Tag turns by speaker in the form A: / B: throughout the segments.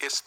A: It's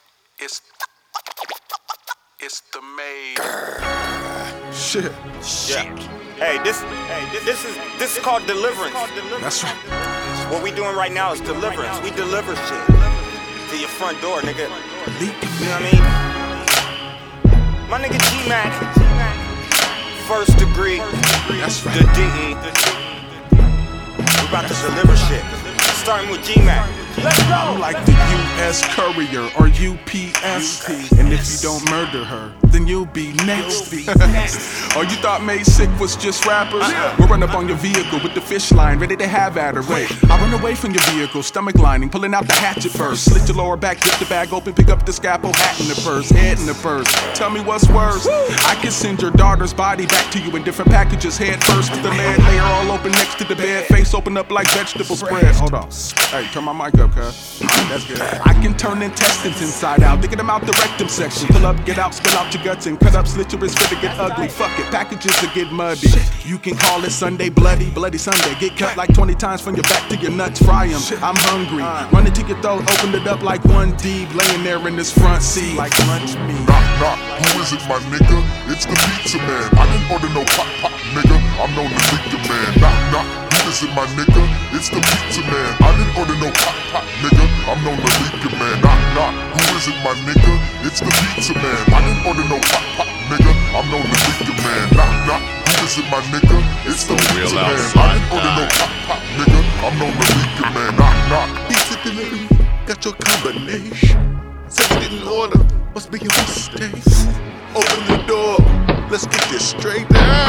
A: the maid.
B: Shit.
C: Yeah. Hey, this is called deliverance.
B: That's right.
C: What we doing right now is deliverance. We deliver shit to your front door, nigga. You know what I mean? My nigga G-Mac, first degree,
B: That's right.
C: the DE. We about to deliver shit. Starting with G-Mac. Let's go!
B: I'm like the U.S. Courier or UPS. And if you don't murder her, then you'll be next. Oh, you thought Made Sick was just rappers? We'll run up on your vehicle with the fish line, ready to have at her. Wait, I run away from your vehicle, stomach lining, pulling out the hatchet first. Slit your lower back, rip the bag open, pick up the scalpel, hat in the purse, head in the purse. Tell me what's worse. I can send your daughter's body back to you in different packages, head first with the lead layer all open next to the bed, face open up like vegetable spread. Hold on. Hey, turn my mic up, cuz. That's good. I can turn intestines inside out, digging them out the rectum section. Pull up, get out, spill out your guts and cut up, slit your wrist for to get ugly. Fuck it, packages to get muddy. You can call it Sunday bloody Sunday. Get cut like 20 times from your back to your nuts, fry 'em. I'm hungry. Run it to your throat, open it up like one D, laying there in this front seat like lunch meat.
D: Knock, knock, who is it, my nigga? It's the pizza man. I didn't order no pop, pop, nigga. I'm known to lick your man. Knock, knock, who is it, my nigga? It's the pizza man. I didn't order no pop, pop, nigga. I'm known to lick your man. Knock, knock, who is it, my nigga? It's the pizza man. I didn't order no pop, pop, nigga. I'm known to lick your man. Knock, knock, who is it, my nigga? It's the pizza man. I didn't order no pop, pop, nigga. I'm known to lick your man. Knock, knock.
E: Pizza delivery, got your combination. Said you didn't order, must be a mistake. Open the door, let's get this straight.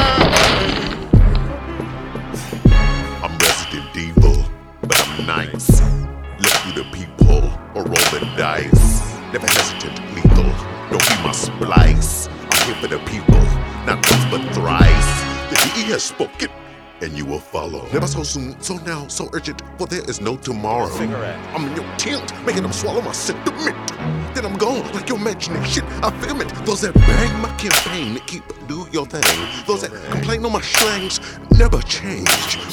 E: I'm Resident Evil, but I'm nice. Look through the peephole or roll the dice. Never hesitant, lethal. Don't be my splice. I'm here for the people, not once but thrice. The DE has spoken, and you will follow. Never so soon, so now, so urgent, for there is no tomorrow.
C: Cigarette.
E: I'm in your tent, making them swallow my sentiment. Then I'm gone, like your imagination. I figment those that bang my campaign, keep do your thing. Those that complain on my slangs never change.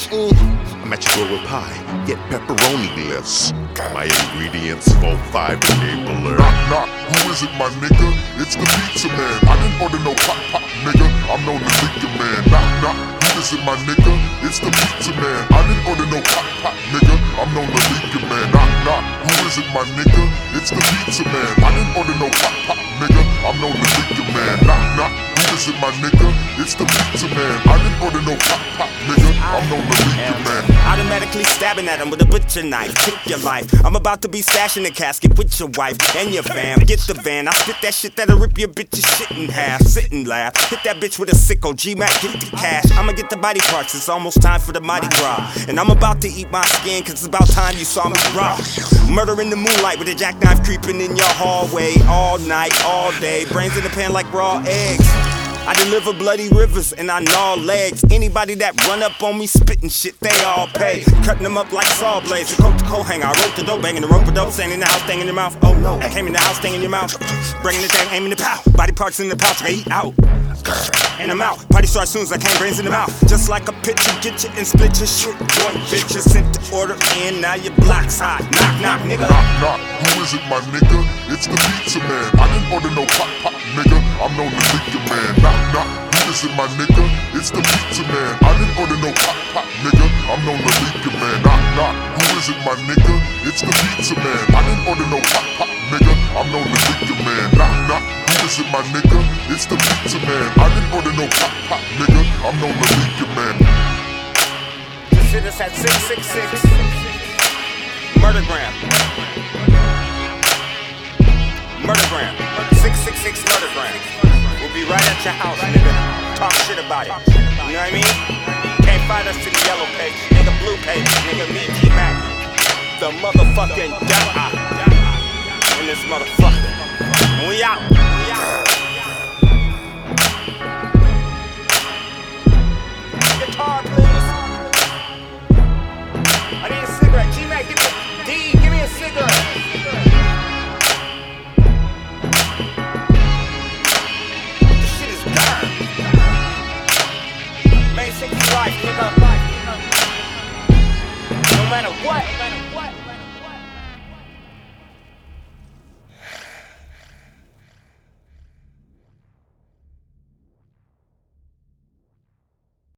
E: I'm at your door with pie, yet pepperoni lifts. My ingredients for 5 enabler.
D: Knock, knock, who is it, my nigga? It's the pizza man. I didn't order no pop, pop, nigga. I'm known to lick your man. Knock, knock, who is it, my nigga? It's the pizza man. I didn't order no pop, pop, nigga. I'm known to lick your man. Knock, knock, who is it, my nigga? It's the pizza man. I didn't order no pop, pop, nigga. I'm known to lick your man. Knock, knock, who is it, my nigga? It's the pizza man. I didn't order no pop, pop, nigga. I'm known to lick your man.
C: Automatically stabbing at him with a butcher knife. Take your life. I'm about to be stashing the casket with your wife and your fam. Get the van. I spit that shit that'll rip your bitch's shit in half. Sit and laugh. Hit that bitch with a sickle. G-Mac, get the cash. I'ma get the body parts. It's almost time for the Mardi Gras. And I'm about to eat my skin, cause it's about time you saw me rock. Murder in the moonlight with a jackknife creeping in your hallway. All night, all day. Brains in the pan like raw eggs. I deliver bloody rivers and I gnaw legs. Anybody that run up on me spitting shit, they all pay. Cutting them up like saw blades. Coat to coat hanger. I wrote the dope, banging the rope a dope. Staying in the house, staying in your mouth. Oh no, I came in the house, staying in your mouth. Bringing the thing, aiming the pow. Body parts in the pouch, I eat out. And I'm out. Party starts soon as I came, brains in the mouth. Just like a pitcher, get you and split your shit. Boy, bitches sent the order in, now your block's hot. Knock, knock, nigga.
D: Knock, knock, who is it, my nigga? It's the pizza man. I didn't order no pop, pop, nigga. I'm known to lick your man. Knock, knock, who is it, my nigga? It's the pizza man. I didn't order no pop, pop, nigga. I'm known to lick your man. Knock, knock, who is it, my nigga? It's the pizza man. I didn't order no pop, pop, nigga. I'm known to lick your man. Knock, knock, who is it, my nigga? It's the pizza man. I didn't order no pop, pop, nigga. I'm known to lick your man.
C: Just hit us at 666 Murdergram. Murdergram. 666 Murdergram. We'll be right at your house, nigga. Talk shit about it. You know what I mean? Can't find us to the yellow page, nigga. Blue page, nigga. Me, G-Mac. The motherfucking guy in this motherfucker. And we out. Guitar, please. I need a cigarette. G-Mac, give me a cigarette.